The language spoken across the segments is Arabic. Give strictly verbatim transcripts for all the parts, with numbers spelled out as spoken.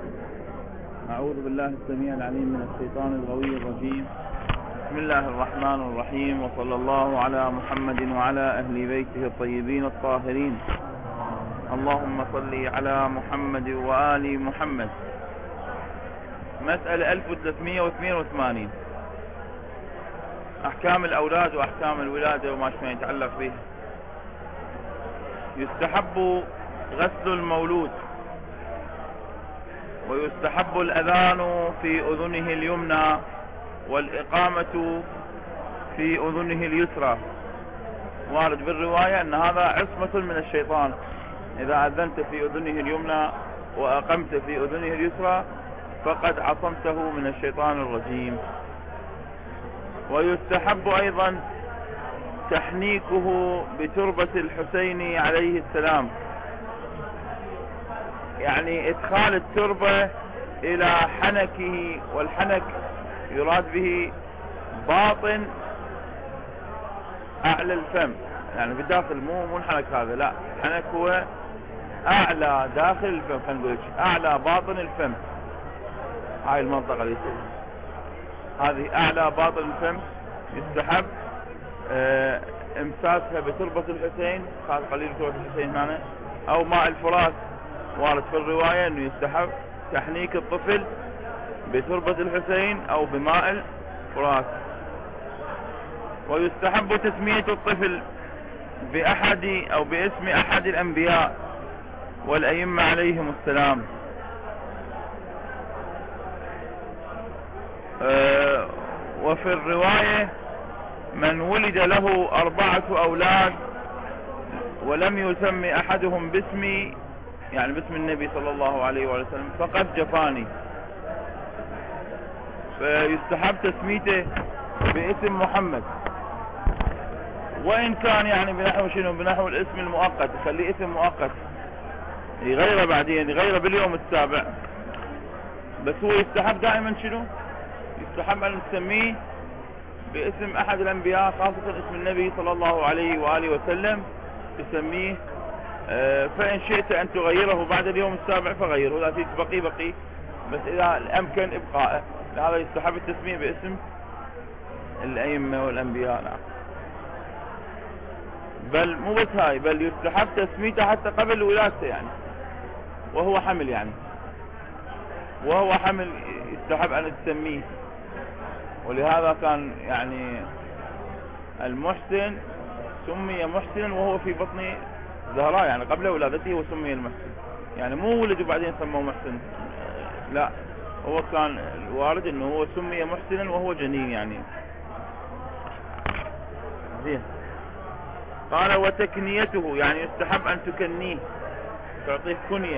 أعوذ بالله السميع العليم من الشيطان الغوي الرجيم. بسم الله الرحمن الرحيم، وصلى الله على محمد وعلى أهل بيته الطيبين الطاهرين. اللهم صل على محمد وآل محمد. مسألة ألف وثلاثمئة واثنين وثمانين، أحكام الأولاد وأحكام الولادة وما شابه يتعلق به. يستحب غسل المولود، ويستحب الأذان في أذنه اليمنى، والإقامة في أذنه اليسرى. وارد بالرواية أن هذا عصمة من الشيطان، إذا أذنت في أذنه اليمنى وأقمت في أذنه اليسرى فقد عصمته من الشيطان الرجيم. ويستحب أيضا تحنيكه بتربة الحسين عليه السلام، يعني إدخال التربة إلى حنكه، والحنك يراد به باطن أعلى الفم، يعني بالداخل، مو مو الحنك هذا، لا، الحنك هو أعلى داخل الفم، خلينا نقول أعلى باطن الفم، هاي المنطقة اللي يسمى هذه أعلى باطن الفم. يستحب اه امساسها بتربة الحسين، هذا قليل تربة الحسين هنا، أو ماء الفرات. وارد في الرواية أنه يستحب تحنيك الطفل بتربة الحسين أو بماء الفرات. ويستحب تسمية الطفل بأحد أو باسم أحد الأنبياء والأئمة عليهم السلام. أه وفي الرواية من ولد له أربعة أولاد ولم يسمي أحدهم باسمي، يعني باسم النبي صلى الله عليه وسلم، فقد جفاني. فيستحب تسميته باسم محمد، وإن كان يعني بنحو شنو، بنحو الاسم المؤقت، يخليه اسم مؤقت يغيره بعدين، يغيره باليوم السابع، بس هو يستحب دائما شنو، يستحب أن نسميه باسم أحد الأنبياء، خاصة اسم النبي صلى الله عليه وآله وسلم تسميه. فإن شئت أن تغيره بعد اليوم السابع فغيره، إذا تريد بقي بقي، بس إذا الأمكن إبقاءه. لهذا يستحب التسمية باسم الأئمة والأنبياء. نعم. بل مو بس هاي، بل يستحب تسميته حتى قبل ولادته، يعني وهو حمل، يعني وهو حمل يستحب أن تسميه. ولهذا كان يعني المحسن سمي محسنا وهو في بطن زهراء، يعني قبل ولادته وسمي المحسن، يعني مو ولد وبعدين سموه محسن، لا، هو كان الوارد انه هو سمي محسنا وهو جنين يعني. زين. قال وتكنيته، يعني يستحب ان تكنيه، تعطيه كنية،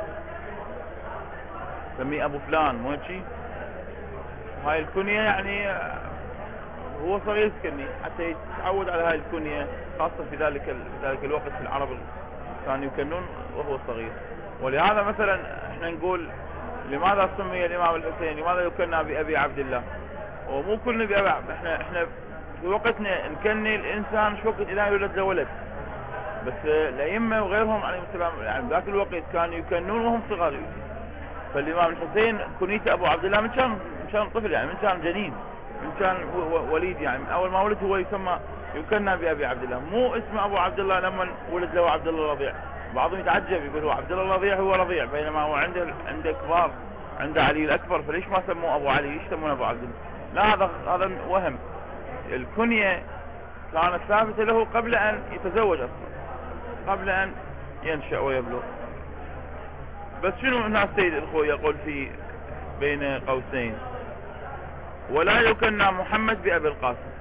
سميه ابو فلان، مو هيك؟ هاي الكنية يعني هو صغير تكنيه حتى يتعود على هاي الكنية، خاصة في ذلك في ذلك الوقت في العرب كانوا يكنون وهو صغير. ولهذا مثلا احنا نقول لماذا سمي الامام الحسين، لماذا يكنى بأبي عبد الله؟ ومو كلنا بأبي عبد، احنا احنا في وقتنا نكني الانسان شو وقت اذا يولد له ولد، بس الائمة وغيرهم عليهم السلام يعني ذاك الوقت كانوا يكنون وهم صغار. فالامام الحسين كنيته ابو عبد الله من كان من كان طفل، يعني من كان جنين، من كان وليد، يعني من اول ما ولد هو يسمى يكنى بأبي عبد الله، مو اسم ابو عبد الله لما ولد له عبد الله الرضيع. بعضهم يتعجب يقول هو عبد الله الرضيع هو رضيع، بينما هو عنده عنده كبار، عنده علي الاكبر، فليش ما سموه ابو علي، ليش سموه ابو عبد الله؟ لا، هذا هذا وهم. الكنية كانت ثابتة له قبل ان يتزوج اصلا، قبل ان ينشأ ويبلغ. بس شنو هنا السيد الخوي يقول في بين قوسين: ولا يكنى محمد بأبي القاسم.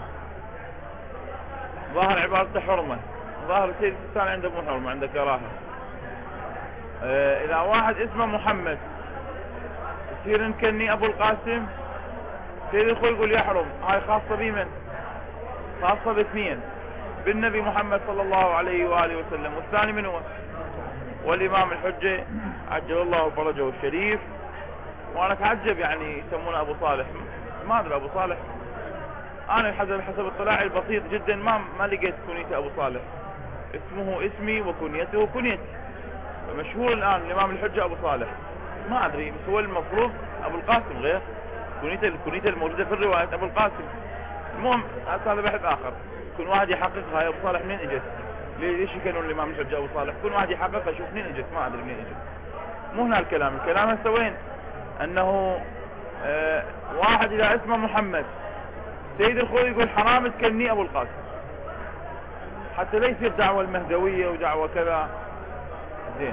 ظاهر عبارة حرمة، ظاهر السيد الثاني عنده مو حرمة، عنده كراهة. اه إذا واحد اسمه محمد يصير نكني أبو القاسم، سيد الخوي يقول يحرم. هاي خاصة بمن؟ خاصة باثنين، بالنبي محمد صلى الله عليه وآله وسلم، والثاني من هو؟ والإمام الحجة عجل الله فرجه الشريف. وأنا أتعجب يعني يسمونه أبو صالح، ما أدري أبو صالح، أنا حسب حسب اطلاعي البسيط جدا ما ما لقيت كنيته أبو صالح، اسمه اسمي وكنيته كنيتي. مشهور الآن الإمام الحجة أبو صالح، ما ادري، بس هو المفروض ابو القاسم غير كنيته الكنيته الموجوده في الروايات ابو القاسم. المهم هذا بحث اخر، كل واحد يحققها. يا ابو صالح منين اجت؟ ليش كانوا الامام الحجه ابو صالح؟ كل واحد يحققها شوف منين اجت، ما ادري منين اجت. مو هنا الكلام، الكلام هسه وين؟ انه آه واحد اذا اسمه محمد سيد الخوي يقول حرام تكني ابو القاسم، حتى لا يصير دعوة المهدوية ودعوة كذا. زين.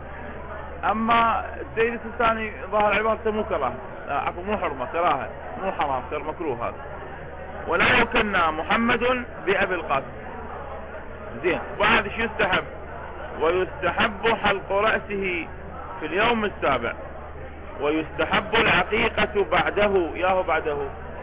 اما السيد السيستاني ظهر عبارته مو كراهه، عفوا مو حرمه، كراهه مو حرام، مكروه هذا. ولا يكنى محمد بأبي القاسم. زين. بعد شو يستحب؟ ويستحب حلق رأسه في اليوم السابع، ويستحب العقيقة بعده. ياهو بعده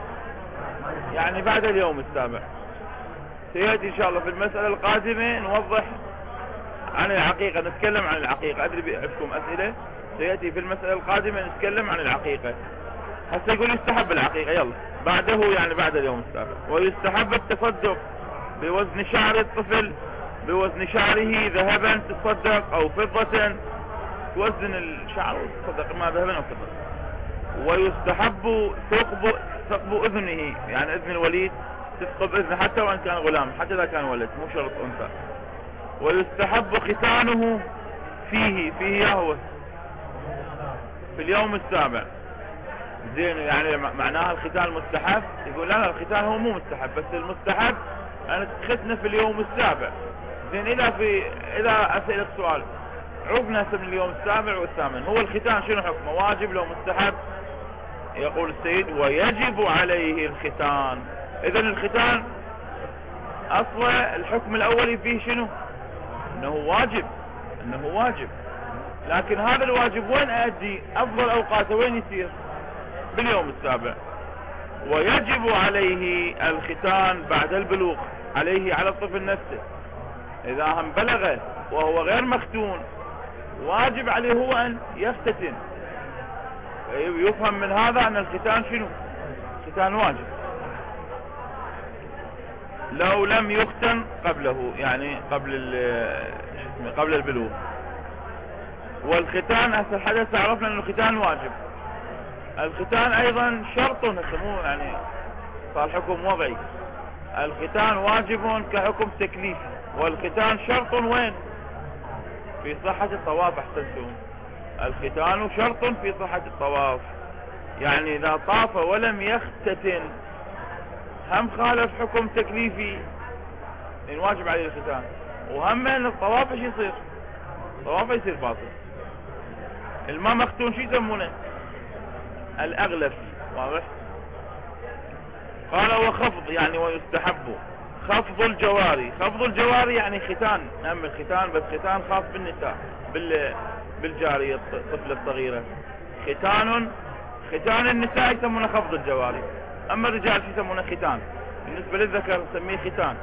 يعني بعد اليوم السابع. سيأتي ان شاء الله في المسألة القادمة نوضح عن العقيقة، نتكلم عن العقيقة. ادري بعندكم اسئلة، سيأتي في المسألة القادمة نتكلم عن العقيقة. هسه يقول يستحب العقيقة، يلا بعده يعني بعد اليوم السابع. ويستحب التصدق بوزن شعر الطفل، بوزن شعره ذهبا تصدق او فضة، توزن الشعر وتصدق ما ذهبا او فضة. ويستحب ثقب ثقب اذنه، يعني اذن الوليد تثقب اذنه حتى وان كان غلام، حتى اذا كان ولد مو شرط انثى. ويستحب ختانه فيه فيه يهوى في اليوم السابع. زين. يعني معناها الختان مستحب؟ يقول لا لا الختان هو مو مستحب، بس المستحب ان تختنه في اليوم السابع. زين. اذا في اذا اسالك سؤال عقنا من اليوم السابع والثامن، هو الختان شنو حكمه؟ واجب لو مستحب؟ يقول السيد ويجب عليه الختان. اذا الختان اصلا الحكم الاولي فيه شنو؟ انه واجب، انه واجب. لكن هذا الواجب وين ادي؟ افضل اوقاته وين يصير؟ باليوم السابع. ويجب عليه الختان بعد البلوغ، عليه على الطفل نفسه. اذا هم بلغ وهو غير مختون واجب عليه هو ان يختتن. يفهم من هذا ان الختان شنو؟ ختان واجب لو لم يختن قبله، يعني قبل قبل البلوغ. والختان هسه الحدث عرفنا ان الختان واجب. الختان ايضا شرط، مو يعني صار حكم وضعي. الختان واجب كحكم تكليفي، والختان شرط وين؟ في صحة الطواف. احسنتم. الختان شرط في صحة الطواف، يعني اذا طاف ولم يختتن هم خالف حكم تكليفي ان واجب عليه الختان، وهم ان الطواف ايش يصير؟ الطواف يصير باطل. الما مختون شو يسمونه؟ الاغلف. واضح؟ قال وخفض يعني ويستحب خفض الجواري. خفض الجواري يعني ختان، هم الختان بس ختان خاص بالنساء، بال بالجارية الطفلة الصغيرة. ختان ختان النساء يسمونه خفض الجواري، اما الرجال شو يسمونه؟ ختان. بالنسبة للذكر نسميه ختان.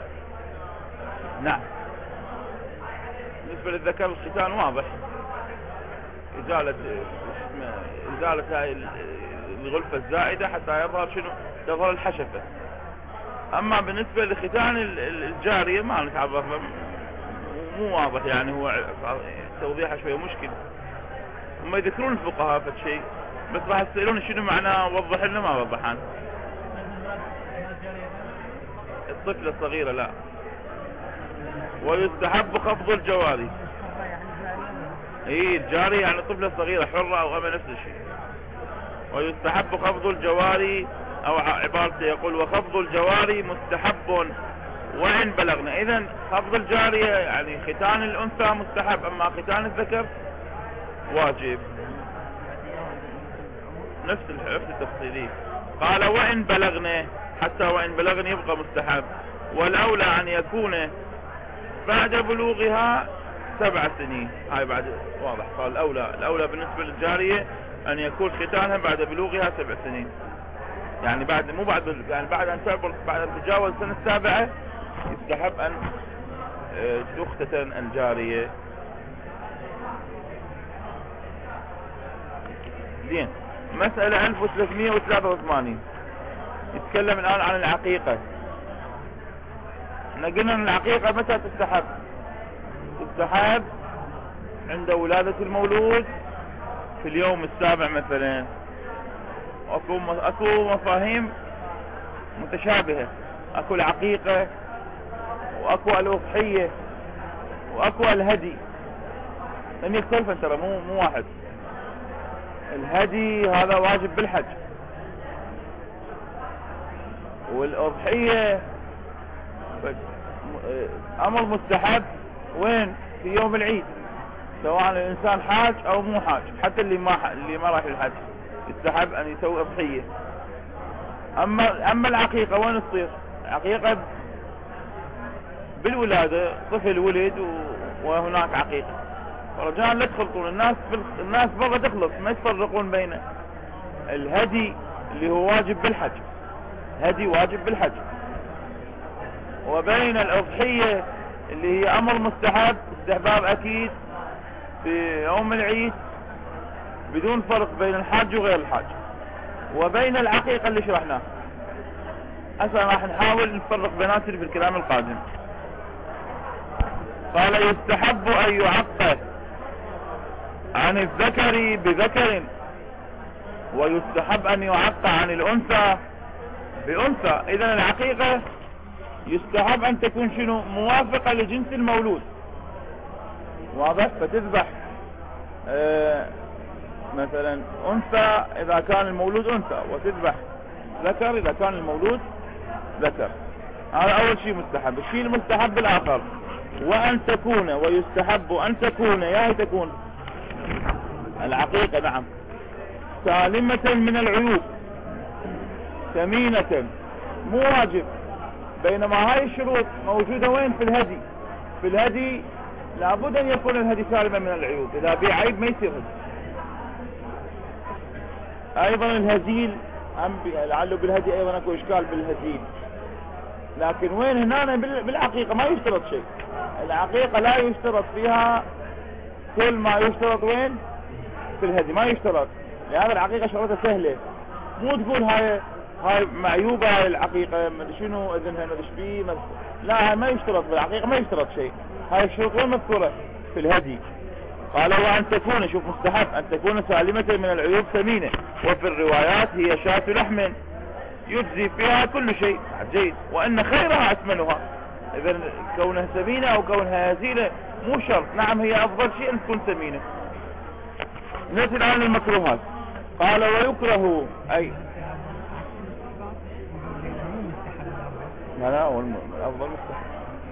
نعم. بالنسبة للذكر الختان واضح، ازالة ازالة هاي الغلفة الزائدة حتى يظهر شنو؟ تظهر الحشفة. اما بالنسبة لختان الجارية ما نتعرف، مو واضح، يعني هو توضيحها شوية مشكل. هم يذكرون الفقهاء في شيء بس راح يسألون شنو معناه، وضح لنا ما وضحان. الطفلة الصغيرة لا. ويستحب خفض الجواري. اي الجارية يعني طفلة صغيرة حرة او اما نفس الشيء. ويستحب خفض الجواري، او عبارته يقول وخفض الجواري مستحب وإن بلغنا. اذا خفض الجارية يعني ختان الانثى مستحب، اما ختان الذكر واجب. نفس نفس التفصيلي. قال وإن بلغنا، حتى وإن بلغنا يبقى مستحب. والاولى ان يكون بعد بلوغها سبع سنين. هاي بعد واضح. قال الاولى الاولى بالنسبة للجارية ان يكون ختانها بعد بلوغها سبع سنين، يعني بعد مو بعد يعني بعد ان تعبر، بعد ان تتجاوز السنة السابعة يستحب ان تختتن الجارية. زين. مسألة ألف وثلاثمئة وثلاثة وثمانين يتكلم الآن عن العقيقة. احنا قلنا ان العقيقة متى تستحب؟ تستحب عند ولادة المولود في اليوم السابع مثلا، اكو اكو مفاهيم متشابهة، اكو العقيقة واكو الاضحية واكو الهدي، لم يختلفن ترى، مو مو واحد. الهدي هذا واجب بالحج، والاضحية امر مستحب وين؟ في يوم العيد، سواء الانسان حاج او مو حاج، حتى اللي ما اللي ما راح الحج يستحب ان يسوي اضحية. اما اما العقيقة وين تصير؟ العقيقة بالولادة، طفل ولد وهناك عقيقة، فرجاء لا تخلطون الناس الناس بغى تخلط، ما يفرقون بين الهدي اللي هو واجب بالحج، هدي واجب بالحج، وبين الأضحية اللي هي أمر مستحب، استحباب أكيد في يوم العيد بدون فرق بين الحاج وغير الحاج، وبين العقيقة اللي شرحناها. هسه راح نحاول نفرق بيناتهم في الكلام القادم. قال يستحب أن يعقد عن الذكر بذكر، ويستحب أن يعقد عن الأنثى بأنثى. إذن العقيقة يستحب أن تكون شنو؟ موافقة لجنس المولود، واضح؟ فتذبح آه مثلا أنثى إذا كان المولود أنثى، وتذبح ذكر إذا كان المولود ذكر. هذا أول شيء مستحب. الشيء المستحب الآخر وأن تكون، ويستحب أن تكون، يا تكون العقيقة نعم سالمة من العيوب، ثمينة، مو واجب. بينما هاي الشروط موجودة وين؟ في الهدي. في الهدي لابد أن يكون الهدي سالما من العيوب، إذا بيه عيب ما يصير هدي. أيضا الهزيل لعله بالهدي أيضا أكو إشكال بالهزيل، لكن وين هنا بالعقيقة ما يشترط شيء. العقيقة لا يشترط فيها كل ما يشترط وين؟ في الهدي ما يشترط، لهذا العقيقة شرطها سهلة. مو تقول هاي هاي معيوبة هاي العقيقة مدري شنو اذنها مدري شبيه، لا، هاي ما يشترط بالعقيقة، ما يشترط شيء. هاي الشروط وين مذكورة؟ في الهدي. قال وأن تكون، شوف مستحب، أن تكون سالمة من العيوب ثمينة، وفي الروايات هي شاة لحم يجزي فيها كل شيء، جيد، وأن خيرها أثمنها. إذا كونها ثمينة أو كونها هزيلة مو شرط، نعم هي أفضل شيء أن تكون ثمينة. نأتي الآن المكروهات. قال ويكره أي لا لا الأفضل مستحب،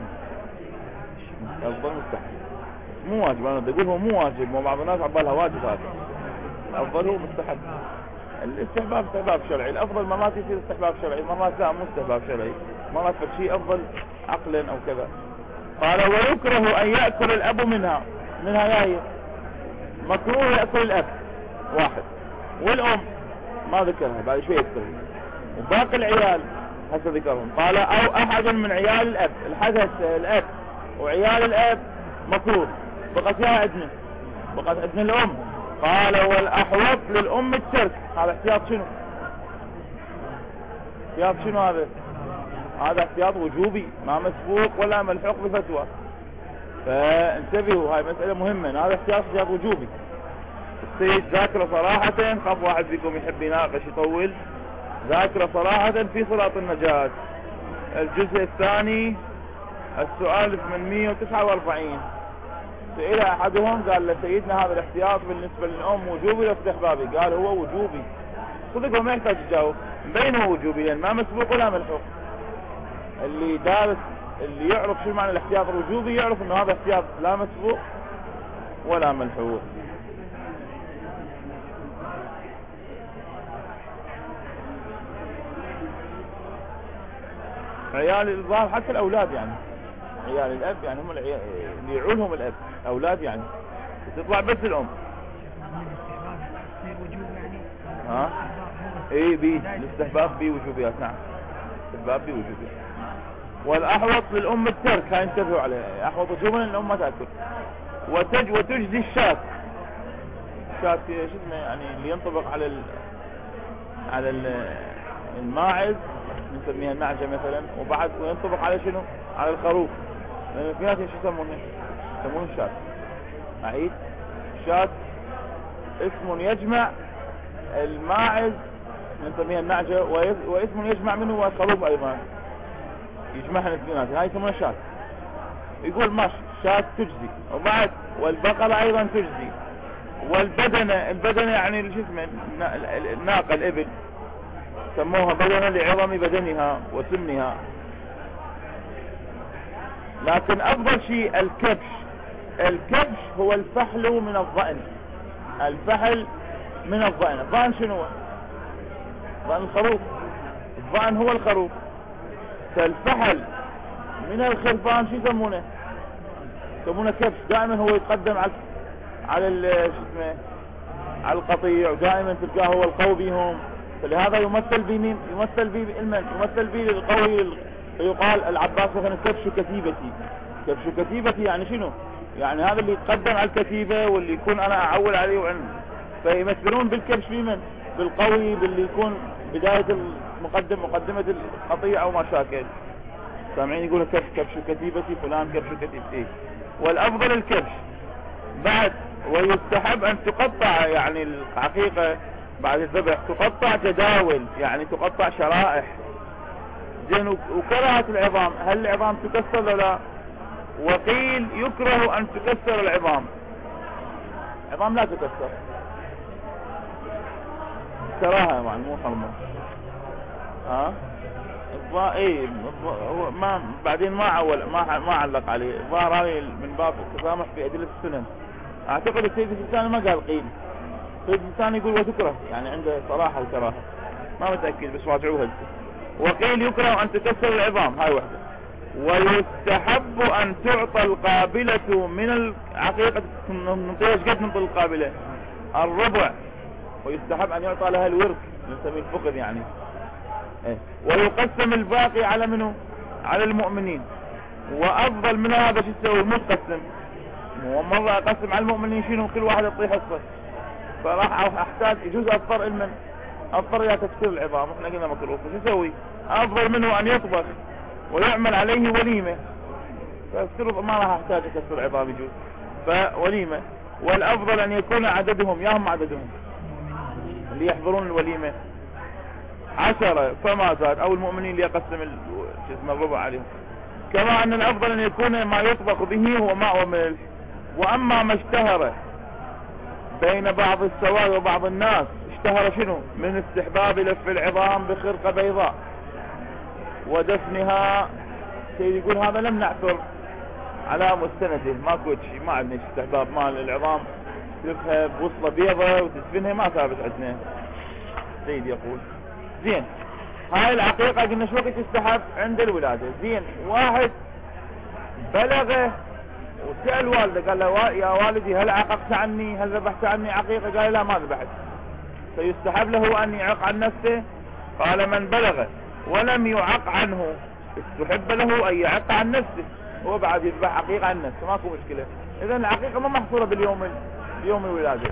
الأفضل مستحب مو واجب. أنا بدي أقول هو مو واجب، وبعض الناس عبالها واجب، هذا الأفضل هو مستحب. الاستحباب استحباب شرعي، الأفضل مرات يصير استحباب شرعي، مرات لا مو استحباب شرعي، مرات فشي أفضل عقلا أو كذا. قال ويكره أن يأكل الأب منها، منها يا هي مكروه يأكل الأب واحد، والأم ما ذكرها بعد شوي يذكرها، وباقي العيال هسه ذكرهم. قال أو أحد من عيال الأب، الحدث الأب وعيال الأب مكروه، بقت يا عندنا، بقت عندنا الأم. قال والأحوط للأم الترك. هذا احتياط شنو؟ احتياط شنو هذا؟ هذا احتياط وجوبي، ما مسبوق ولا ملحوق بفتوى، فانتبهوا، هاي مسألة مهمة. هذا احتياط احتياط وجوبي. السيد ذاكر صراحة، خاف واحد فيكم يحب يناقش يطول، ذاكر صراحة في صراط النجاة الجزء الثاني السؤال ثمانمئة وتسعة وأربعين. سئل احدهم قال لسيدنا هذا الاحتياط بالنسبة للأم وجوبي ولا استحبابي؟ قال هو وجوبي. صدق ما يحتاج يجاوب، بينه وجوبي لان ما مسبوق ولا ملحوق. اللي دارس اللي يعرف شو معنى الاحتياط الوجوبي يعرف انه هذا احتياط لا مسبوق ولا ملحوق. عيال الظاهر حتى الاولاد، يعني عيال الاب يعني هم اللي يعولهم الاب، اولاد يعني تطلع بس الام. ها ايه بي الاستحباب بي وجوبيات، نعم استحباب بي وجوبيات. والاحوط للام الترك، هاي انتبهوا عليه، احوط وجوبا ان الام ما تاكل. وتج وتجزي الشاة، شاة شو اسمه يعني اللي ينطبق على ال... على ال... الماعز نسميها المعجة مثلا، وبعد وينطبق على شنو؟ على الخروف، لان في ناس شو يسمونه؟ يسمونه شاة. عيد شاة اسم يجمع الماعز نسميها النعجة، واسم يجمع منه هو الخروف ايضا، يجمعها الاثنين، هاي يسمونها شاة. يقول ماشي شاة تجزي، وبعد والبقرة ايضا تجزي، والبدنة، البدنة يعني شو اسمه الناقة الابل سموها بدنة لعظم بدنها وسمنها. لكن افضل شيء الكبش. الكبش هو الفحل من الضأن، الفحل من الضأن. الضأن شنو هو؟ ضأن الخروف، الضأن هو الخروف. فالفحل من الخرفان شو يسمونه؟ يسمونه كبش. دائما هو يتقدم على على شو اسمه على القطيع، ودائما تلقاه هو القوي بهم، فلهذا يمثل بمين؟ يمثل بالمن؟ يمثل به القوي. يقال العباس مثلا كبش كتيبتي. كبش كتيبتي يعني شنو؟ يعني هذا اللي يتقدم على الكتيبة واللي يكون انا اعول عليه وعنه. فيمثلون بالكبش بمن؟ بالقوي، باللي يكون بداية المقدم مقدمة القطيع او ما شاكل. سامعين يقولوا كبش كبش كتيبتي، فلان كبش كتيبتي. والافضل الكبش. بعد ويستحب ان تقطع، يعني الحقيقة بعد الذبح تقطع جداول، يعني تقطع شرائح. زين. وكراهة العظام، هل العظام تكسر ولا لا؟ وقيل يكره ان تكسر العظام. العظام لا تكسر كراهة يعني مو حرمة. ها الظاهر ايه ما بعدين ما عول ما ما علق عليه. الظاهر هذه من باب التسامح في ادلة السنن. اعتقد السيد السيستاني ما قال قيل، السيد السيستاني يقول وتكره، يعني عنده صراحة الكراهة، ما متأكد بس راجعوها. وقيل يكره ان تكسر العظام، هاي وحدة. ويستحب ان تعطى القابلة من العقيقة. ننطيها ايش قد ننطي القابلة؟ الربع. ويستحب ان يعطى لها الورك نسميه الفقد يعني. ايه. ويقسم الباقي على منه؟ على المؤمنين. وافضل من هذا شو تسوي؟ مو تقسم، مرة اقسم على المؤمنين شنو؟ كل واحد يطيح حصة. فراح احتاج يجوز اضطر المن اضطر الى تكسير العظام، احنا قلنا مكروه. شو يسوي؟ افضل منه ان يطبخ ويعمل عليه وليمة، فافترض ما راح احتاج اكسر العظام يجوز فوليمة. والافضل ان يكون عددهم، ياهم عددهم اللي يحضرون الوليمة عشرة فما زاد، او المؤمنين اللي يقسم شو اسمه الربع عليهم. كما ان الافضل ان يكون ما يطبخ به هو ماء وملح. واما ما اشتهر بين بعض السواد وبعض الناس، اشتهر شنو؟ من استحباب لف العظام بخرقة بيضاء ودفنها. سيد يقول هذا لم نعثر على مستنده، ماكو شيء، ما عندنا استحباب مال العظام تلفها بوصلة بيضة وتدفنها، ما ثابت عندنا. سيد يقول زين هاي العقيقة قلنا شو وقت تستحب؟ عند الولادة. زين واحد بلغه وسأل والده قال له يا والدي هل عققت عني؟ هل ذبحت عني عقيقة؟ قال لا ما ذبحت. فيستحب له ان يعق عن نفسه. قال من بلغ ولم يعق عنه استحب له ان يعق عن نفسه، هو بعد يذبح عقيقة عن نفسه، ماكو مشكلة. اذا العقيقة ما محصورة باليوم بيوم الولادة.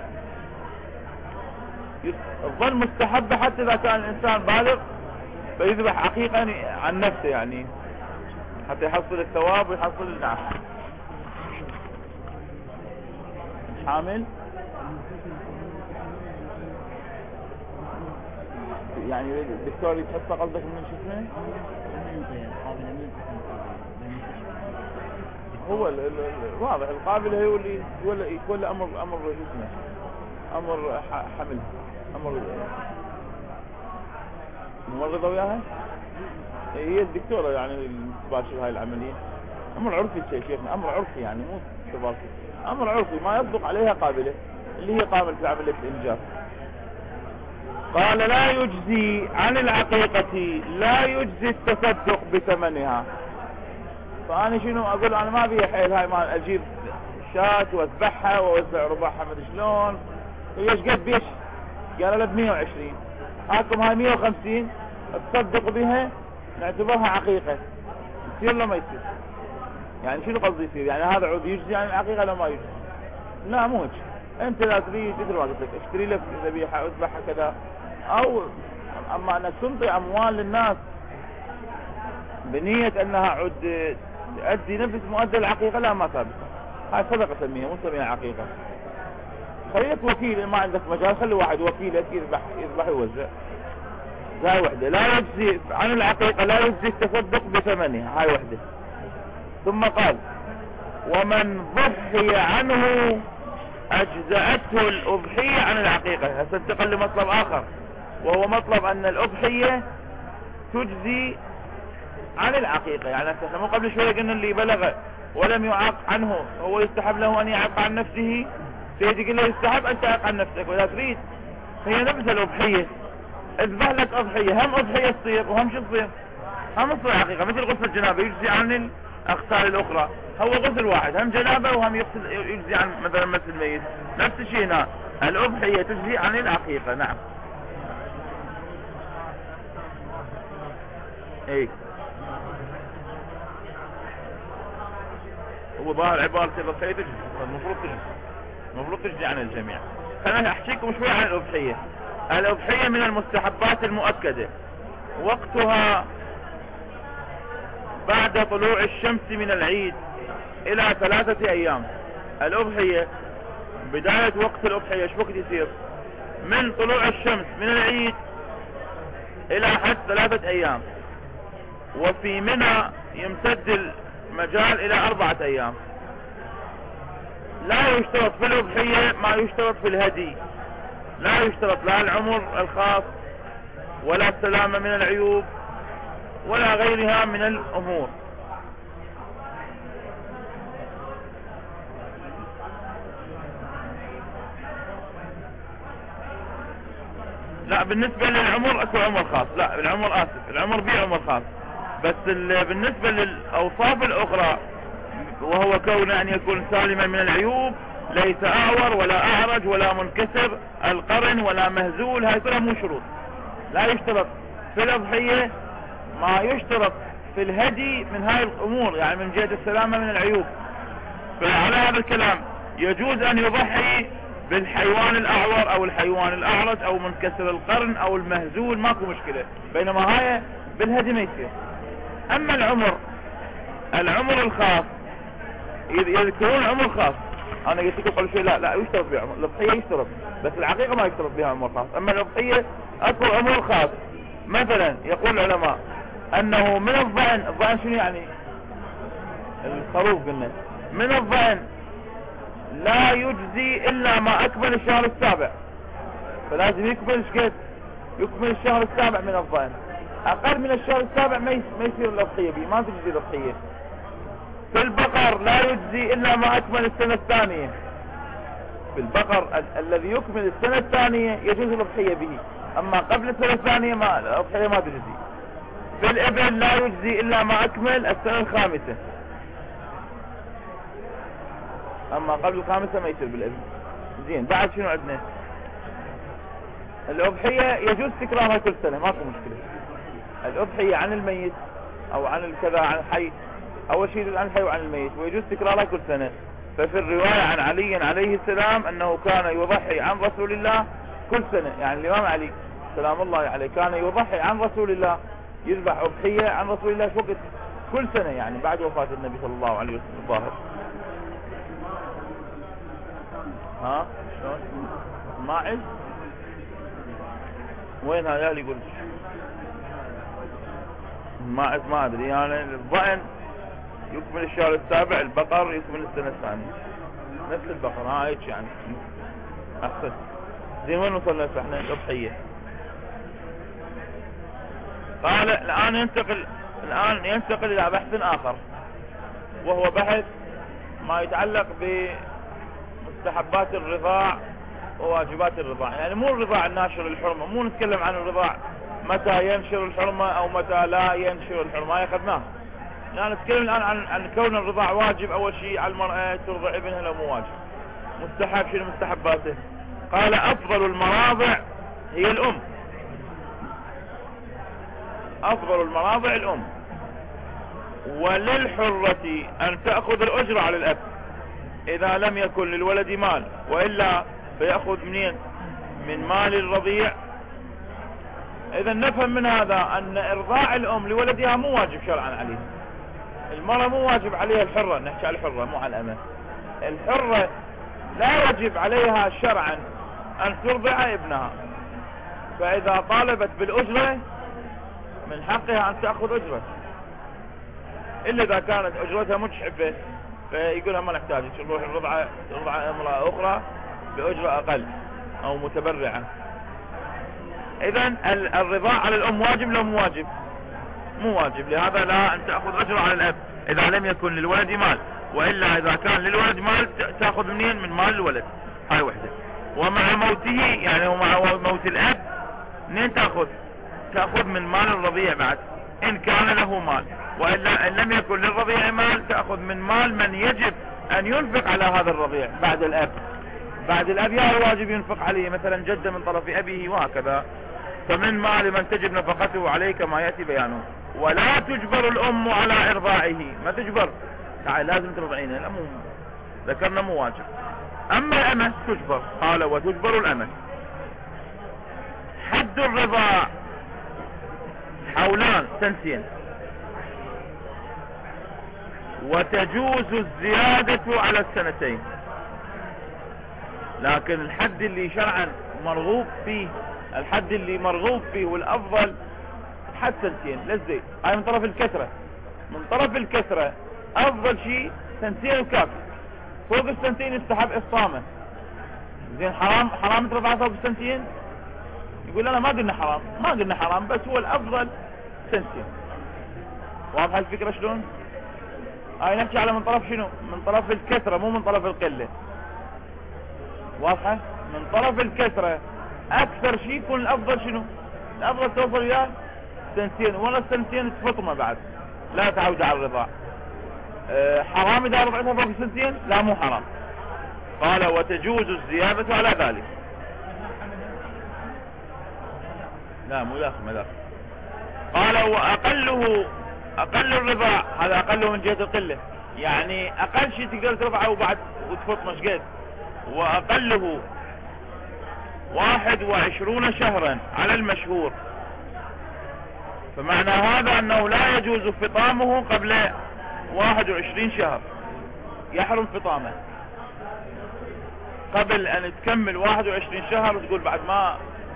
الظن مستحبة حتى اذا كان الانسان بالغ فيذبح عقيقة عن نفسه، يعني حتى يحصل الثواب ويحصل النعم. حامل يعني الدكتور يتحصى قصدك من شو اسمه؟ هو واضح القابلة هي اللي ولا يكون امر امر شو اسمه امر حمل، امر ممرضة وياها هي الدكتورة يعني اللي تباشر هاي العملية. امر عرفي شيء شيخنا، امر عرفي يعني مو تباشر، امر عرفي ما يصدق عليها قابلة اللي هي قامت في عملية الانجاب. قال لا يجزي عن العقيقة، لا يجزي التصدق بثمنها. فانا شنو اقول؟ انا ما بي حيل هاي مال اجيب شاة واذبحها واوزع ربعها مدري شلون، هي ايش قد بيش؟ قال له ب مية وعشرين، هاكم هاي مية وخمسين تصدق بها نعتبرها عقيقة، يصير ولا ما يصير؟ يعني شنو قصدي يصير؟ يعني هذا عود يجزي عن العقيقة ولا ما يجزي؟ لا مو هيك. انت لا تريد مثل ما قلت لك اشتري لك ذبيحة واذبحها كذا، او اما انك تنطي اموال للناس بنية انها عود تؤدي نفس مؤدى العقيقة، لا ما ثابت. هاي صدقة سميها، مو سميها عقيقة. خليك وكيل، ما عندك مجال خلي واحد وكيل يذبح يذبح ويوزع. هاي وحدة. لا يجزي عن العقيقة، لا يجزي التصدق بثمنها. هاي وحدة. ثم قال ومن ضحي عنه اجزأته الأضحية عن العقيقة. هستنتقل لمطلب آخر، وهو مطلب أن الأضحية تجزي عن العقيقة. يعني مو قبل شوية قلنا اللي بلغ ولم يعاق عنه هو يستحب له أن يعاق عن نفسه. سيدي قل له يستحب أن تعاق عن نفسك، وإذا تريد هي نفس الأضحية. اذبح لك أضحية، هم أضحية تصير وهم شو تصير؟ هم تصير عقيقة، مثل غسل الجنابة يجزي عن الأغسال الأخرى. هو غسل واحد، هم جنابة وهم يجزي عن مثلا مس الميت. نفس الشيء هنا، الأضحية تجزي عن العقيقة. نعم. ايه هو ظاهر عبارة الأضحية تجزي، المفروض تجزي، المفروض تجزي عن الجميع. خلينا احكيكم شوي عن الأضحية. الأضحية من المستحبات المؤكدة، وقتها بعد طلوع الشمس من العيد الى ثلاثة ايام. الأضحية بداية وقت الأضحية ايش وقت يصير؟ من طلوع الشمس من العيد الى حد ثلاثة ايام. وفي منى يمتد المجال الى اربعة ايام. لا يشترط في الأضحية ما يشترط في الهدي. لا يشترط لا العمر الخاص ولا السلامة من العيوب ولا غيرها من الأمور. لا بالنسبة للعمر اكو عمر خاص، لا العمر اسف العمر فيه عمر خاص، بس بالنسبة للأوصاف الأخرى وهو كون أن يكون سالما من العيوب، ليس أعور ولا أعرج ولا منكسر القرن ولا مهزول، هاي كلها مو شروط. لا يشترط في الأضحية ما يشترط في الهدي من هاي الأمور، يعني من جهة السلامة من العيوب. فعلى هذا الكلام يجوز أن يضحي بالحيوان الأعور أو الحيوان الأعرج أو منكسر القرن أو المهزول، ماكو مشكلة. بينما هاي بالهدي ما يصير. أما العمر العمر الخاص يذكرون عمر خاص. أنا قلت لكم قبل شوي لا لا يشترط بها عمر. الأضحية يشترط، بس العقيقة ما يشترط بها عمر خاص. أما الأضحية أكو عمر خاص. مثلا يقول العلماء أنه من الضأن، الضأن شنو يعني؟ الخروف قلنا. من الضأن لا يجزي إلا ما أكمل الشهر السابع، فلازم يكمل شكت يكمل الشهر السابع من الضأن. أقل من الشهر السابع ما يصير الأضحية به، ما تجزي الأضحية. في البقر لا يجزي إلا ما أكمل السنة الثانية. في البقر ال الذي يكمل السنة الثانية يجوز الأضحية به، أما قبل السنة الثانية ما الأضحية ما تجزي. في الإبل لا يجزي إلا ما أكمل السنة الخامسة، أما قبل الخامسة ما يصير بالإبل. زين، بعد شنو عندنا؟ الأضحية يجوز تكرارها كل سنة، ماكو مشكلة. الأضحية عن الميت أو عن الكذا عن الحي، أول شيء عن الحي وعن الميت، ويجوز تكرارها كل سنة. ففي الرواية عن علي عليه السلام أنه كان يضحي عن رسول الله كل سنة. يعني الإمام علي سلام الله عليه كان يضحي عن رسول الله، يذبح أضحية عن رسول الله في وقت كل سنة، يعني بعد وفاة النبي صلى الله عليه وسلم الظاهر. ها شلون؟ ماعز وين هذا اللي يقول ماعز؟ ما ادري يعني. الضأن يكمل الشهر السابع، البقر يكمل السنة الثانية، نفس البقر. ها هيك يعني احسن. زين، وين وصلنا احنا؟ الأضحية. قال الآن ينتقل الآن ينتقل إلى بحث آخر، وهو بحث ما يتعلق بمستحبات الرضاع وواجبات الرضاع. يعني مو الرضاع الناشر للحرمة، مو نتكلم عن الرضاع متى ينشر الحرمة أو متى لا ينشر الحرمة، هاي أخذناه. يعني نتكلم الآن عن عن كون الرضاع واجب. أول شيء على المرأة ترضع ابنها لو مو واجب. مستحب، شنو مستحباته؟ قال أفضل المراضع هي الأم. أفضل المراضع الأم. وللحرة أن تأخذ الأجر على الأب إذا لم يكن للولد مال، وإلا فيأخذ منين؟ من مال الرضيع. إذا نفهم من هذا أن إرضاع الأم لولدها مو واجب شرعا عليها. المرأة مو واجب عليها، الحرة نحكي على الحرة مو على الأمة. الحرة لا يجب عليها شرعا أن ترضع ابنها، فإذا طالبت بالأجرة من حقها أن تأخذ أجرة، إلا إذا كانت أجرتها متشعبة فيقولها ما نحتاج، نروح نرضع نرضع امرأة أخرى بأجرة أقل أو متبرعة. إذن الرضاع على الأم واجب لو مو واجب؟ مو واجب، لهذا لا أن تأخذ أجرة على الأب إذا لم يكن للولد مال، وإلا إذا كان للولد مال تأخذ منين؟ من مال الولد. هاي وحدة. ومع موته يعني ومع موت الأب منين تأخذ؟ تأخذ من مال الرضيع بعد إن كان له مال، وإلا إن لم يكن للرضيع مال تأخذ من مال من يجب أن ينفق على هذا الرضيع بعد الأب. بعد الأب يا واجب ينفق عليه، مثلا جد من طرف أبيه وهكذا، فمن مال من تجب نفقته عليه كما يأتي بيانه. ولا تجبر الأم على إرضاعه، ما تجبر تعال لازم ترضعينه، لا مو ذكرنا مو واجب. أما الأمة تجبر، قال وتجبر الأمة. حد الرضاع حولان سنتين، وتجوز الزيادة على السنتين، لكن الحد اللي شرعا مرغوب فيه، الحد اللي مرغوب فيه والأفضل حد سنتين للزيت. هاي من طرف الكثرة، من طرف الكثرة أفضل شيء سنتين وكافي، فوق السنتين يستحب إصامة. زين حرام حرام ترضع فوق السنتين؟ يقول أنا ما قلنا حرام، ما قلنا حرام، بس هو الأفضل سنتين. واضحة الفكرة شلون؟ هاي نحكي على من طرف شنو؟ من طرف الكثرة مو من طرف القلة. واضحة؟ من طرف الكثرة أكثر شيء يكون الأفضل شنو؟ الأفضل توصل إلى سنتين، ولا السنتين تفطمة بعد لا تعود على الرضاع. أه حرام إذا رضعتها فوق السنتين؟ لا مو حرام. قال وتجوز الزيادة على ذلك. لا مو داخل ما داخل. قال وأقله أقل الرضاع، هذا أقله من جهة القلة، يعني أقل شيء تقدر ترضعه وبعد وتفطمه شقد. وأقله واحد وعشرون شهرا على المشهور، فمعنى هذا أنه لا يجوز فطامه قبل واحد وعشرين شهر، يحرم فطامه قبل أن تكمل واحد وعشرين شهر وتقول بعد ما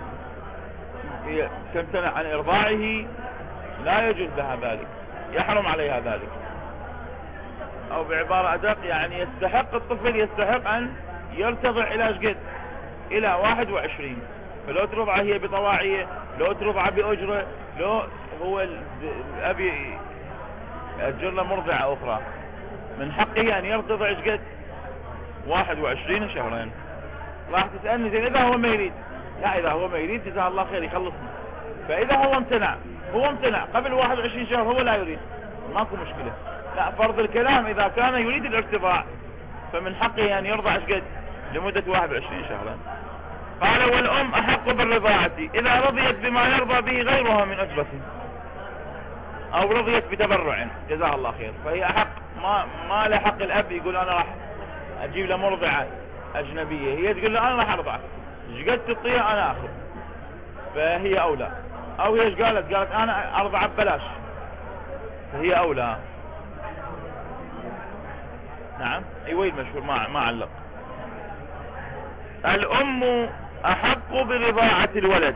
تمتنع عن إرضاعه، لا يجوز لها ذلك، يحرم عليها ذلك. أو بعبارة أدق يعني يستحق الطفل يستحق أن يرتضع إلى شقد؟ إلى واحد وعشرين. فلو ترضع هي بطواعية، لو ترضع بأجرة، لو هو الأبي أجر له مرضعة أخرى، من حقه أن يرتضع شقد؟ واحد وعشرين شهرين. راح تسألني زين إذا هو ما يريد؟ لا إذا هو ما يريد جزاه الله خير يخلصنا. فإذا هو امتنع، هو امتنع قبل واحد وعشرين شهر، هو لا يريد، ماكو مشكلة. لا فرض الكلام إذا كان يريد الارتضاع فمن حقه أن يرضع شقد؟ لمدة واحد وعشرين شهرا. قال والأم أحق بالرضاعة إذا رضيت بما يرضى به غيرها من أجرته، أو رضيت بتبرع جزاه الله خير، فهي أحق. ما ما له حق الأب يقول أنا راح أجيب له مرضعة أجنبية، هي تقول له أنا راح أرضعك، شقد تعطيها أنا أخذ، فهي أولى. أو هي قالت قالت أنا أرضع ببلاش، فهي أولى. نعم أيوة المشهور ما ما علق. الأم أحق برضاعة الولد،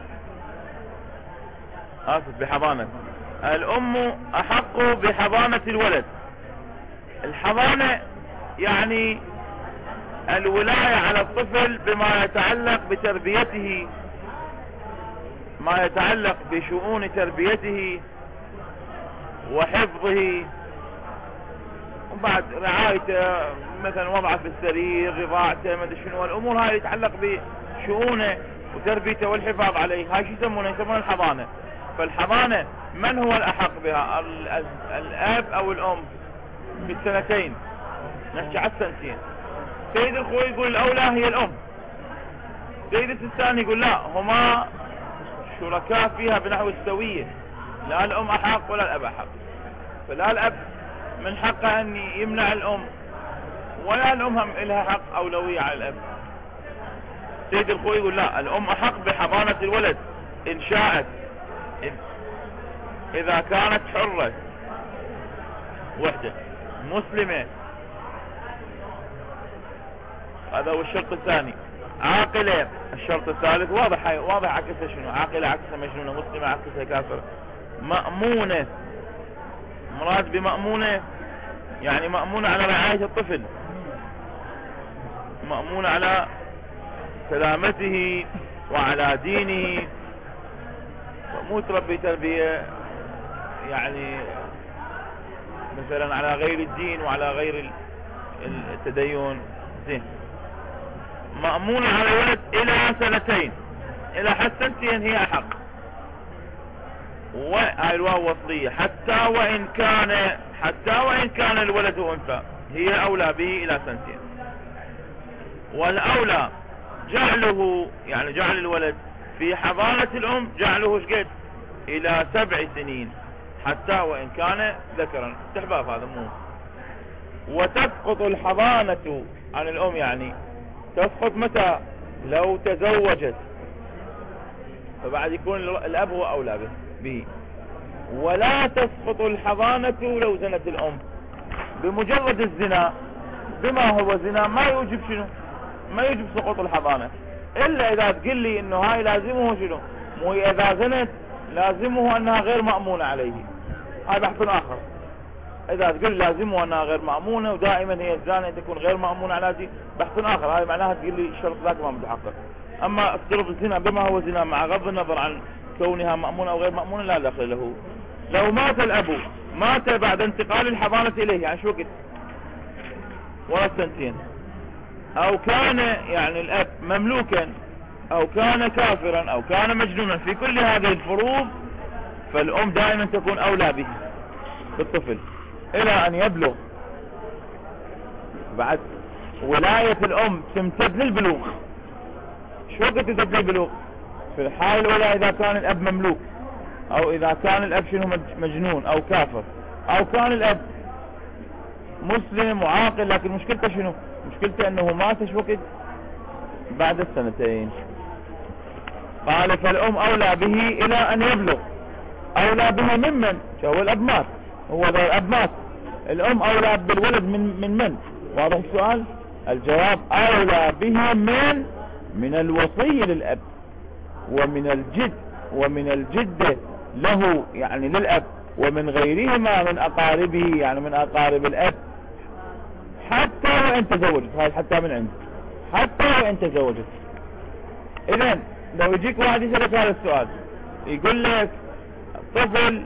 آسف بحضانة. الأم أحق بحضانة الولد. الحضانة يعني الولاية على الطفل بما يتعلق بتربيته، ما يتعلق بشؤون تربيته وحفظه، وبعد رعايته، مثلا وضعه في السرير، رضاعته، ما ادري شنو، الامور هاي تتعلق بشؤونه وتربيته والحفاظ عليه، هاي شو يسمونها؟ يسمونها الحضانه. فالحضانه من هو الاحق بها؟ الاب او الام بالسنتين، نحكي على السنتين. سيد الخوي يقول الاولى هي الام، سيد الثاني يقول لا هما شركاء فيها بنحو السويه، لا الام احق ولا الاب احق. فلا الاب من حقه ان يمنع الام، ولا الام هم لها حق اولويه على الاب. سيد الخوي يقول لا الام احق بحضانه الولد ان شاءت، اذا كانت حره وحده مسلمه هذا هو الشرط الثاني. عاقلة الشرط الثالث واضح، واضح عكسها شنو؟ عاقلة عكسها مجنونة، مسلمة عكسها كافرة. مأمونة، مراد بمأمونة يعني مأمونة على رعاية الطفل، مأمونة على سلامته وعلى دينه، مو تربي تربية يعني مثلا على غير الدين وعلى غير التدين. زين، مأمونة على الولد الى سنتين، الى حد سنتين هي حق، وهاي الواو وصلية، حتى وان كان حتى وان كان الولد انثى هي اولى به الى سنتين. والاولى جعله يعني جعل الولد في حضانة الام جعله شقد الى سبع سنين، حتى وان كان ذكرا، استحباب هذا مو. وتسقط الحضانة عن الام، يعني تسقط متى؟ لو تزوجت، فبعد يكون الاب هو اولى به. ولا تسقط الحضانة لو زنت الام، بمجرد الزنا بما هو زنا ما يوجب شنو؟ ما يوجب سقوط الحضانة، الا اذا تقول لي انه هاي لازمه شنو؟ مو اذا زنت لازمه انها غير مأمونة عليه، هاي بحث اخر. اذا تقول لازمه انها غير مأمونة ودائما هي الزانية تكون غير مأمونة على دي، بحث اخر. هاي معناها تقول لي الشرط ذاك ما متحقق. اما افترض الزنا بما هو زنا مع غض النظر عن كونها مأمونة او غير مأمونة لا دخل له. لو مات الاب، مات بعد انتقال الحضانة اليه، يعني شو وقت؟ ورا سنتين. او كان يعني الاب مملوكا، او كان كافرا، او كان مجنونا، في كل هذه الفروض فالام دائما تكون اولى به بالطفل الى ان يبلغ. بعد ولاية الام تمتد للبلوغ. شو وقت تمتد للبلوغ؟ في الحالة الاولى اذا كان الاب مملوك، او اذا كان الاب شنو مجنون او كافر، او كان الاب مسلم وعاقل، لكن مشكلته شنو؟ مشكلته انه مات شو وقت؟ بعد السنتين. قال فالام اولى به الى ان يبلغ. اولى بها ممن؟ شو هو الاب مات، هو ذا الاب مات، الام اولى بالولد من من من؟ واضح السؤال؟ الجواب اولى بها من من الوصي للاب، ومن الجد، ومن الجدة له يعني للاب، ومن غيرهما من اقاربه يعني من اقارب الاب، حتى وان تزوجت. هاي حتى من عنده، حتى وان تزوجت. اذن لو يجيك واحد يسألك هذا السؤال يقول لك طفل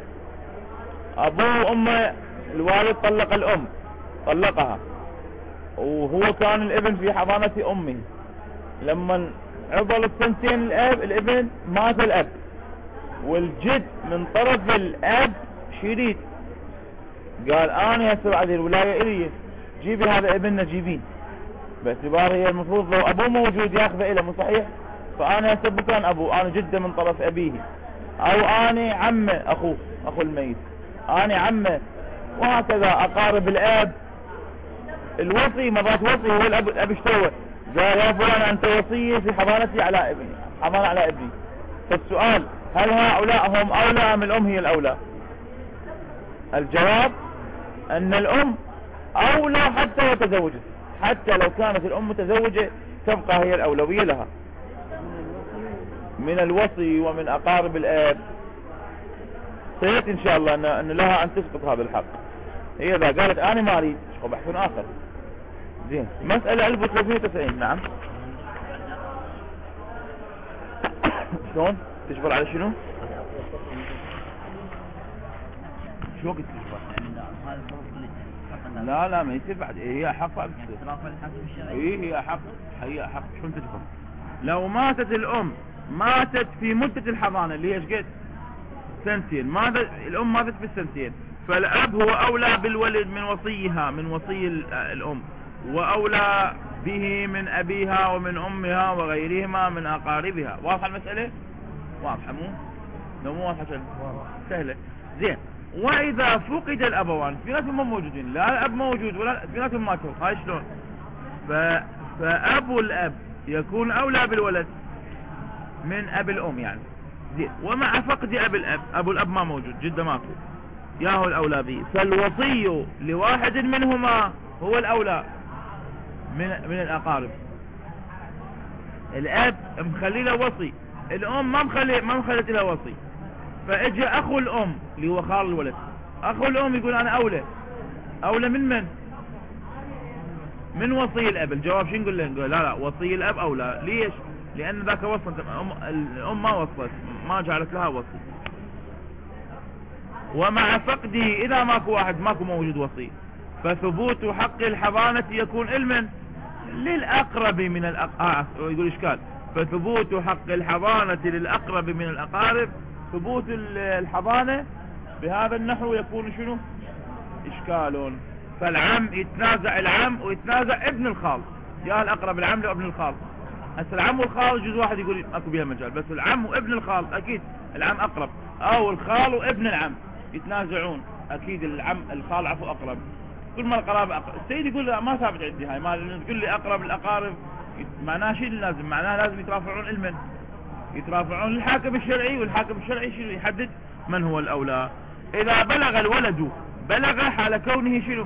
ابوه وامه الوالد طلق الام، طلقها، وهو كان الابن في حضانة امه، لما عبر السنتين الاب الابن مات الاب، والجد من طرف الاب شريد، قال انا هسه بعد الولاية الي جيبي هذا ابننا جيبين، باعتبار هي المفروض لو ابوه موجود ياخذه اليه، مو صحيح؟ فانا هسه كان ابوه، انا جده من طرف ابيه، او انا عمه اخوه اخو الميت، انا عمه، وهكذا اقارب الاب. الوصي مرات وصي هو الاب، الاب اشتوى قال يا فلان انت وصي في حضانتي على ابني، حضانة على ابني. فالسؤال هل هؤلاء هم اولى ام الام هي الاولى؟ الجواب ان الام اولى حتى لو تزوجت، حتى لو كانت الام متزوجة تبقى هي الاولوية لها من الوصي ومن اقارب الاب. سيأتي ان شاء الله ان, أن لها ان تسقط هذا الحق. هي اذا قالت انا ما اريد وبحث اخر. زين، مسألة ألف وثلاثمئة وتسعين. نعم، شلون تجبر على شنو؟ شو وقت تجبر؟ لا لا ما يصير بعد، هي حق بعد تصير. اي هي حق، هي حق. شلون تجبر؟ لو ماتت الام، ماتت في مدة الحضانة اللي هي ايش قد؟ سنتين. ماتت الام، ماتت في السنتين، فالاب هو اولى بالولد من وصيها، من وصي الام، واولى به من ابيها ومن امها وغيرهما من اقاربها. واضحة المسألة؟ واضحة مو؟ لو مو واضحة سهلة. زين، واذا فقد الابوان، في ناس هم موجودين، لا الاب موجود ولا في ناس ماتوا، هاي شلون؟ ف... فابو الاب يكون اولى بالولد من اب الام يعني. زين، ومع فقد اب الاب، ابو الاب ما موجود، جده ماتوا، ياهو الاولى به، فالوصي لواحد منهما هو الاولى. من من الأقارب. الأب مخلي له وصي، الأم ما مخلي ما مخلت له وصي، فاجى أخو الأم اللي هو خال الولد، أخو الأم يقول أنا أولى. أولى من من؟ من وصي الأب. الجواب شو نقول له؟ نقول لا لا، وصي الأب أولى. ليش؟ لأن ذاك وصى، الأم ما وصت، ما جعلت لها وصي. ومع فقده إذا ماكو واحد ماكو موجود وصي، فثبوت حق الحضانة يكون علما للأقرب من الأقارب. آه يقول إشكال، فثبوت حق الحضانة للأقرب من الأقارب، ثبوت الحضانة بهذا النحو يكون شنو؟ إشكال. فالعم يتنازع العم ويتنازع ابن الخال، يا الأقرب العم لابن الخال. هسه العم والخال جزء واحد يقول اكو بها مجال، بس العم وابن الخال اكيد العم اقرب، او الخال وابن العم يتنازعون، اكيد العم الخال عفو اقرب. كل ما القرابه اقرب. السيد يقول لا ما ثابت عندي هاي، ما تقول لي اقرب الاقارب معناه شيء لازم، معناه لازم يترافعون علما، يترافعون للحاكم الشرعي، والحاكم الشرعي شنو يحدد من هو الاولى. اذا بلغ الولد، بلغ حال كونه شنو؟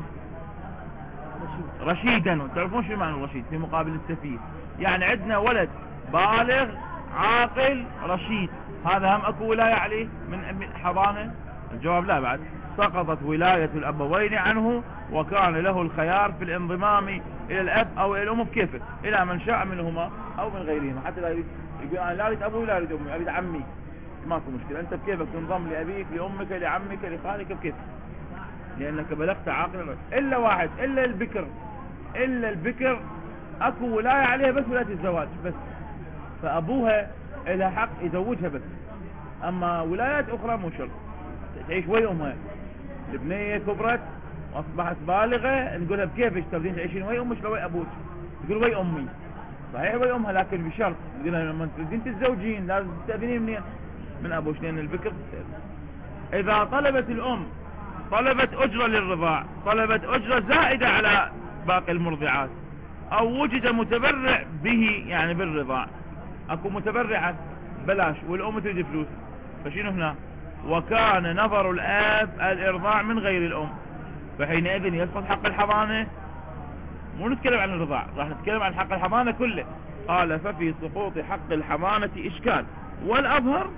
رشيدا. تعرفون شو معنى الرشيد في مقابل السفيه؟ يعني عندنا ولد بالغ عاقل رشيد، هذا هم اكو ولاية عليه من حضانة؟ الجواب لا، بعد سقطت ولاية الابوين عنه، وكان له الخيار في الانضمام الى الاب او الى الام بكيفه، الى من شاء منهما او من غيرهما. حتى لا يريد يقول انا لا اريد ابوي لا اريد امي، اريد عمي، ماكو مشكلة، انت بكيفك تنضم لابيك لامك لعمك لخالك بكيفك، لانك بلغت عاقلا. الا واحد، الا البكر، الا البكر اكو ولاية عليها بس ولاية الزواج بس، فابوها لها حق يزوجها بس، اما ولايات اخرى مو شرط. تعيش ويا امها، البنية كبرت واصبحت بالغة، نقولها بكيفك تريدين تعيشين ويا امك لو ويا ابوك؟ تقول ويا امي، صحيح ويا امها، لكن بشرط نقولها لما تريدين تتزوجين لازم تستأذنين منين؟ من ابوك، لان البكر اذا طلبت الام طلبت اجرة للرضاع، طلبت اجرة زائدة على باقي المرضعات، او وجد متبرع به يعني بالرضاع، اكو متبرعة بلاش والام تريد فلوس، فشنو هنا؟ وكان نظر الاب الارضاع من غير الام، فحينئذ يسقط حق الحضانة. مو نتكلم عن الرضاع، راح نتكلم عن حق الحضانة كله. قال ففي سقوط حق الحضانة اشكال، والاظهر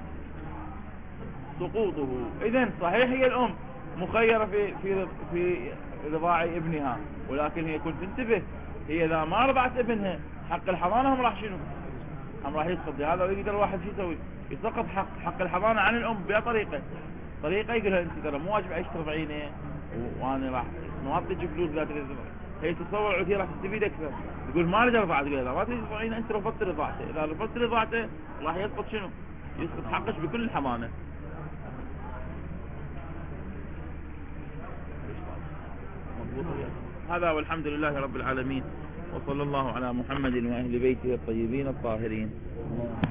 سقوطه. اذن صحيح هي الام مخيرة في في في رضاع ابنها، ولكن هي كنت تنتبه، هي اذا ما رضعت ابنها حق الحضانة هم راح شنو؟ هم راح يسقط. هذا يقدر الواحد شو يسوي؟ يسقط حق حق الحضانة عن الام بأي طريقة، طريقة يقول لها انت ترى مو واجب عيش ترضعيني، وانا راح ما تجي فلوس لا تريد. هي تتصور عودي راح تستفيد اكثر، تقول ما اريد ارضع، تقول لا ما تريد ترضعيني، انت رفضت رضاعته، اذا رفضت رضاعته راح يسقط شنو؟ يسقط حقك بكل الحضانة. هذا والحمد لله رب العالمين، وصلى الله على محمد وأهل بيته الطيبين الطاهرين.